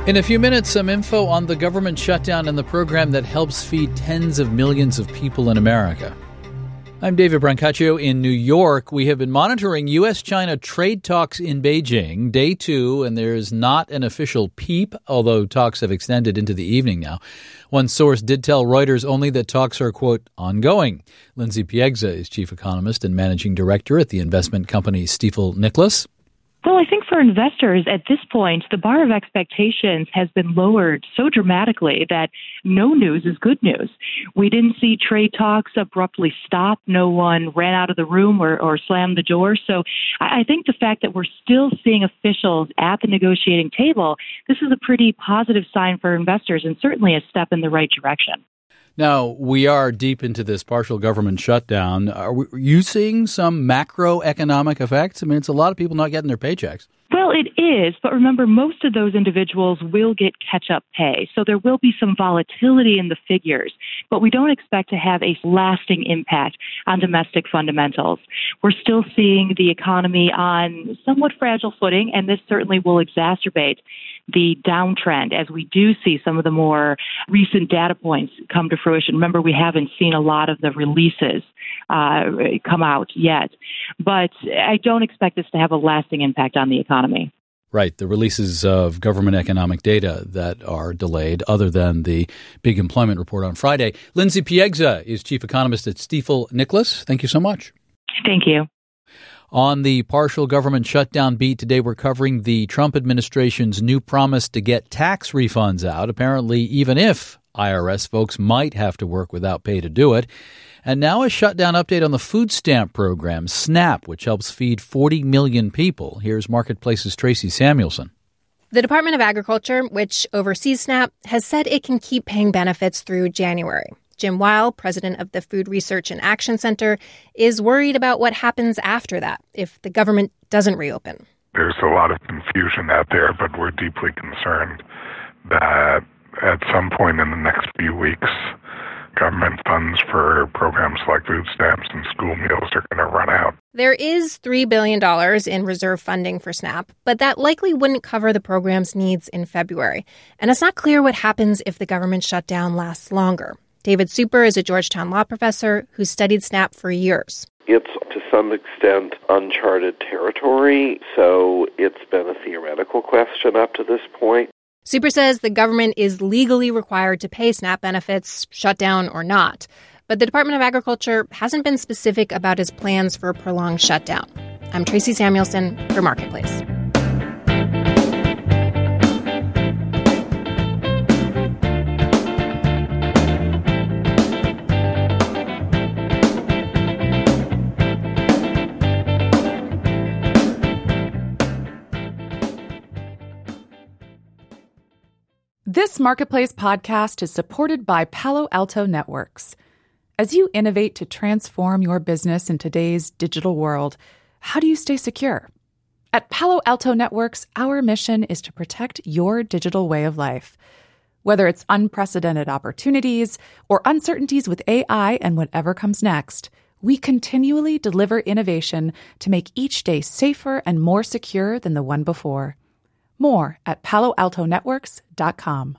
In a few minutes, some info on the government shutdown and the program that helps feed tens of millions of people in America. I'm David Brancaccio in New York. We have been monitoring U.S.-China trade talks in Beijing, day 2, and there's not an official peep, although talks have extended into the evening now. One source did tell Reuters only that talks are, quote, ongoing. Lindsay Piegza is chief economist and managing director at the investment company Stifel Nicolaus. Well, I think for investors at this point, the bar of expectations has been lowered so dramatically that no news is good news. We didn't see trade talks abruptly stop. No one ran out of the room or slammed the door. So I think the fact that we're still seeing officials at the negotiating table, this is a pretty positive sign for investors and certainly a step in the right direction. Now, we are deep into this partial government shutdown. Are you seeing some macroeconomic effects? I mean, it's a lot of people not getting their paychecks. Well, it is, but remember, most of those individuals will get catch-up pay, so there will be some volatility in the figures, but we don't expect to have a lasting impact on domestic fundamentals. We're still seeing the economy on somewhat fragile footing, and this certainly will exacerbate the downtrend as we do see some of the more recent data points come to fruition. Remember, we haven't seen a lot of the releases come out yet, but I don't expect this to have a lasting impact on the economy. Right. The releases of government economic data that are delayed, other than the big employment report on Friday. Lindsay Piegza is chief economist at Stifel Nicolaus. Thank you so much. Thank you. On the partial government shutdown beat today, we're covering the Trump administration's new promise to get tax refunds out, apparently even if IRS folks might have to work without pay to do it. And now a shutdown update on the food stamp program, SNAP, which helps feed 40 million people. Here's Marketplace's Tracy Samuelson. The Department of Agriculture, which oversees SNAP, has said it can keep paying benefits through January. Jim Weil, president of the Food Research and Action Center, is worried about what happens after that if the government doesn't reopen. There's a lot of confusion out there, but we're deeply concerned that at some point in the next few weeks, government funds for programs like food stamps and school meals are going to run out. There is $3 billion in reserve funding for SNAP, but that likely wouldn't cover the program's needs in February. And it's not clear what happens if the government shutdown lasts longer. David Super is a Georgetown law professor who studied SNAP for years. It's to some extent uncharted territory, so it's been a theoretical question up to this point. Super says the government is legally required to pay SNAP benefits, shutdown or not. But the Department of Agriculture hasn't been specific about its plans for a prolonged shutdown. I'm Tracy Samuelson for Marketplace. This Marketplace podcast is supported by Palo Alto Networks. As you innovate to transform your business in today's digital world, how do you stay secure? At Palo Alto Networks, our mission is to protect your digital way of life. Whether it's unprecedented opportunities or uncertainties with AI and whatever comes next, we continually deliver innovation to make each day safer and more secure than the one before. More at PaloAltoNetworks.com.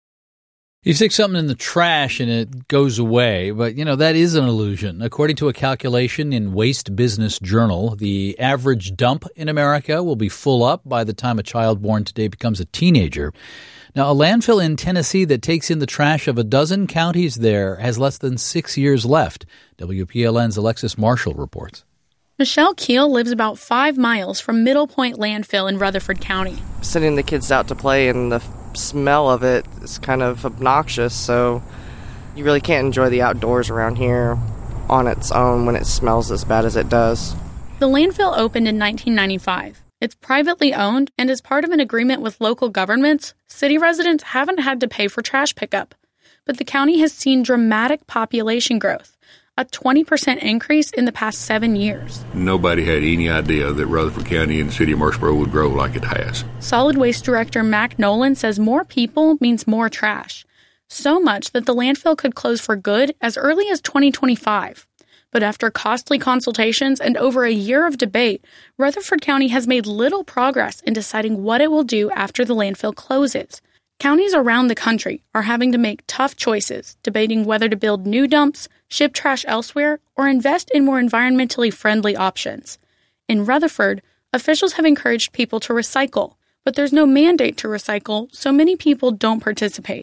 You stick something in the trash and it goes away, but, that is an illusion. According to a calculation in Waste Business Journal, the average dump in America will be full up by the time a child born today becomes a teenager. Now, a landfill in Tennessee that takes in the trash of a dozen counties there has less than 6 years left. WPLN's Alexis Marshall reports. Michelle Keel lives about 5 miles from Middle Point Landfill in Rutherford County. Sending the kids out to play and the smell of it is kind of obnoxious, so you really can't enjoy the outdoors around here on its own when it smells as bad as it does. The landfill opened in 1995. It's privately owned, and as part of an agreement with local governments, city residents haven't had to pay for trash pickup. But the county has seen dramatic population growth, a 20% increase in the past 7 years. Nobody had any idea that Rutherford County and the city of Murfreesboro would grow like it has. Solid Waste Director Mac Nolan says more people means more trash. So much that the landfill could close for good as early as 2025. But after costly consultations and over a year of debate, Rutherford County has made little progress in deciding what it will do after the landfill closes. Counties around the country are having to make tough choices, debating whether to build new dumps, ship trash elsewhere, or invest in more environmentally friendly options. In Rutherford, officials have encouraged people to recycle, but there's no mandate to recycle, so many people don't participate.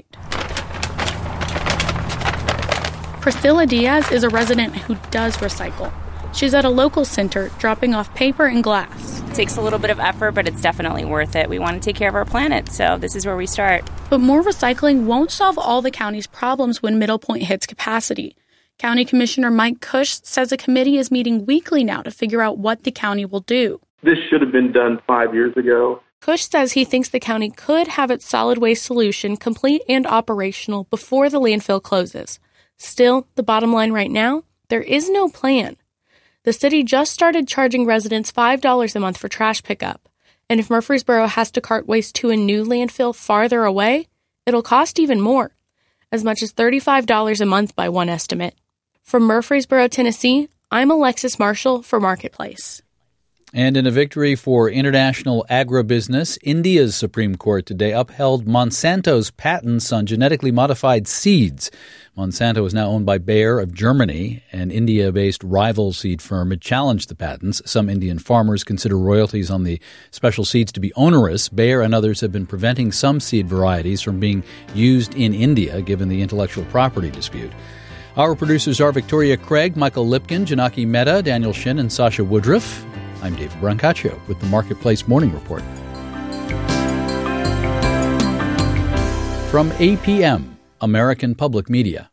Priscilla Diaz is a resident who does recycle. She's at a local center dropping off paper and glass. It takes a little bit of effort, but it's definitely worth it. We want to take care of our planet, so this is where we start. But more recycling won't solve all the county's problems when Middle Point hits capacity. County Commissioner Mike Cush says a committee is meeting weekly now to figure out what the county will do. This should have been done 5 years ago. Cush says he thinks the county could have its solid waste solution complete and operational before the landfill closes. Still, the bottom line right now, there is no plan. The city just started charging residents $5 a month for trash pickup, and if Murfreesboro has to cart waste to a new landfill farther away, it'll cost even more, as much as $35 a month by one estimate. From Murfreesboro, Tennessee, I'm Alexis Marshall for Marketplace. And in a victory for international agribusiness, India's Supreme Court today upheld Monsanto's patents on genetically modified seeds. Monsanto is now owned by Bayer of Germany, an India-based rival seed firm. It challenged the patents. Some Indian farmers consider royalties on the special seeds to be onerous. Bayer and others have been preventing some seed varieties from being used in India, given the intellectual property dispute. Our producers are Victoria Craig, Michael Lipkin, Janaki Mehta, Daniel Shin, and Sasha Woodruff. I'm David Brancaccio with the Marketplace Morning Report. From APM, American Public Media.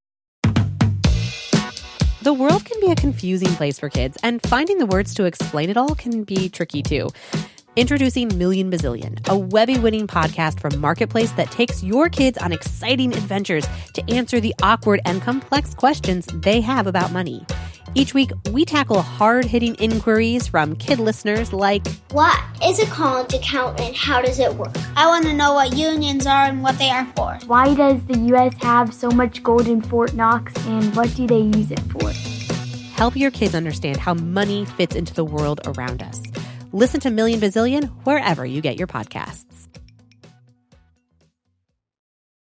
The world can be a confusing place for kids, and finding the words to explain it all can be tricky too. Introducing Million Bazillion, a Webby-winning podcast from Marketplace that takes your kids on exciting adventures to answer the awkward and complex questions they have about money. Each week, we tackle hard-hitting inquiries from kid listeners like, what is a college account and how does it work? I want to know what unions are and what they are for. Why does the U.S. have so much gold in Fort Knox and what do they use it for? Help your kids understand how money fits into the world around us. Listen to Million Bazillion wherever you get your podcasts.